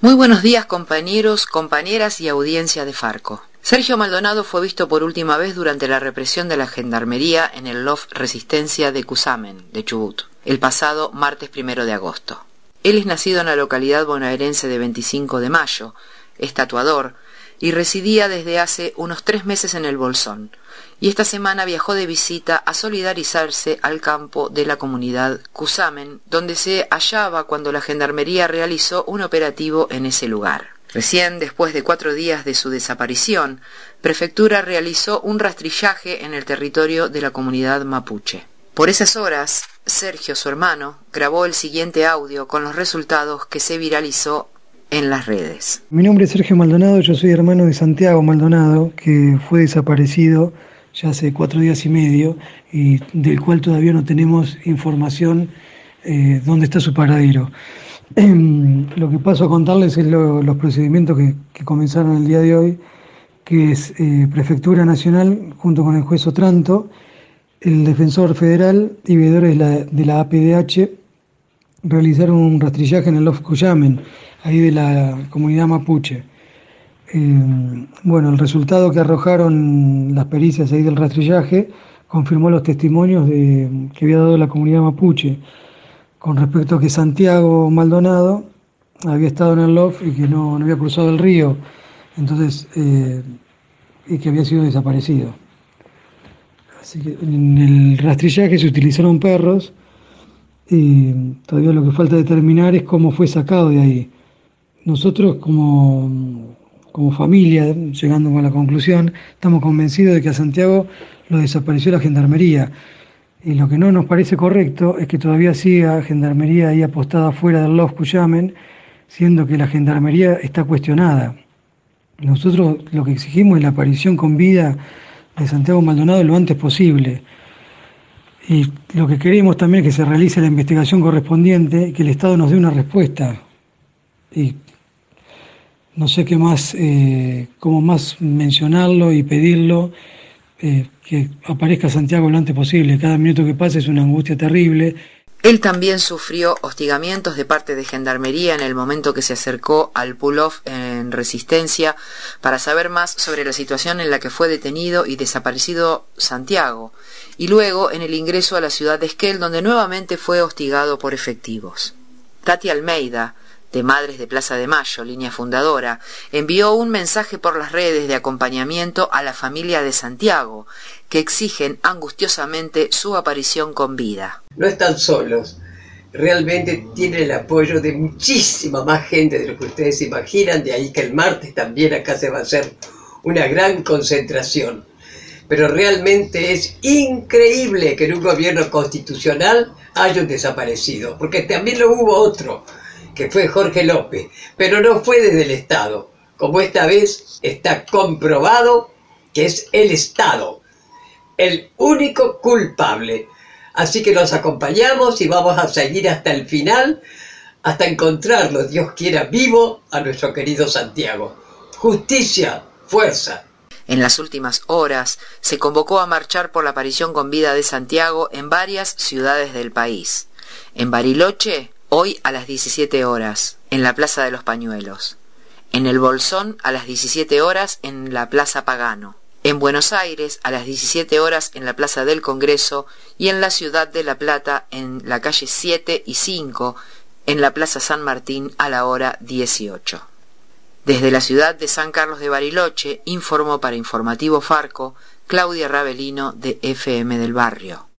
Muy buenos días, compañeros, compañeras y audiencia de Farco. Sergio Maldonado fue visto por última vez durante la represión de la gendarmería en el LOF Resistencia de Cusamen, de Chubut, el pasado martes 1 de agosto. Él es nacido en la localidad bonaerense de 25 de Mayo, es tatuador y residía desde hace unos 3 meses en el Bolsón, y esta semana viajó de visita a solidarizarse al campo de la comunidad Cusamen, donde se hallaba cuando la gendarmería realizó un operativo en ese lugar. Recién después de 4 días de su desaparición, Prefectura realizó un rastrillaje en el territorio de la comunidad mapuche. Por esas horas, Sergio, su hermano, grabó el siguiente audio con los resultados que se viralizó en las redes. Mi nombre es Sergio Maldonado, yo soy hermano de Santiago Maldonado, que fue desaparecido ya hace 4 días y medio y del cual todavía no tenemos información dónde está su paradero. Lo que paso a contarles es los procedimientos que comenzaron el día de hoy, que es Prefectura Nacional junto con el juez Otranto, el defensor federal y veedores de la APDH realizaron un rastrillaje en el LOF Cusamen, ahí de la comunidad mapuche. El resultado que arrojaron las pericias ahí del rastrillaje confirmó los testimonios que había dado la comunidad mapuche con respecto a que Santiago Maldonado había estado en el LOF y que no había cruzado el río, entonces y que había sido desaparecido. Así que en el rastrillaje se utilizaron perros y todavía lo que falta determinar es cómo fue sacado de ahí. Nosotros como familia, llegando a la conclusión, estamos convencidos de que a Santiago lo desapareció la gendarmería. Y lo que no nos parece correcto es que todavía siga gendarmería ahí apostada fuera del LOF Cusamen, siendo que la gendarmería está cuestionada. Nosotros lo que exigimos es la aparición con vida de Santiago Maldonado lo antes posible. Y lo que queremos también es que se realice la investigación correspondiente y que el Estado nos dé una respuesta. Y no sé qué más, cómo más mencionarlo y pedirlo, que aparezca Santiago lo antes posible. Cada minuto que pasa es una angustia terrible. Él también sufrió hostigamientos de parte de Gendarmería en el momento que se acercó al pull-off en Resistencia para saber más sobre la situación en la que fue detenido y desaparecido Santiago, y luego en el ingreso a la ciudad de Esquel, donde nuevamente fue hostigado por efectivos. Tati Almeida, de Madres de Plaza de Mayo, línea fundadora, envió un mensaje por las redes de acompañamiento a la familia de Santiago, que exigen angustiosamente su aparición con vida. No están solos, realmente tienen el apoyo de muchísima más gente de lo que ustedes imaginan, de ahí que el martes también acá se va a hacer una gran concentración. Pero realmente es increíble que en un gobierno constitucional haya un desaparecido, porque también lo hubo otro, que fue Jorge López, pero no fue desde el Estado, como esta vez está comprobado que es el Estado el único culpable. Así que los acompañamos y vamos a seguir hasta el final, hasta encontrarlo, Dios quiera, vivo a nuestro querido Santiago. Justicia, fuerza. En las últimas horas se convocó a marchar por la aparición con vida de Santiago en varias ciudades del país. En Bariloche, hoy a las 17 horas, en la Plaza de los Pañuelos. En el Bolsón, a las 17 horas, en la Plaza Pagano. En Buenos Aires, a las 17 horas, en la Plaza del Congreso. Y en la Ciudad de La Plata, en la calle 7 y 5, en la Plaza San Martín, a la hora 18. Desde la ciudad de San Carlos de Bariloche, informó para Informativo Farco, Claudia Ravelino, de FM del Barrio.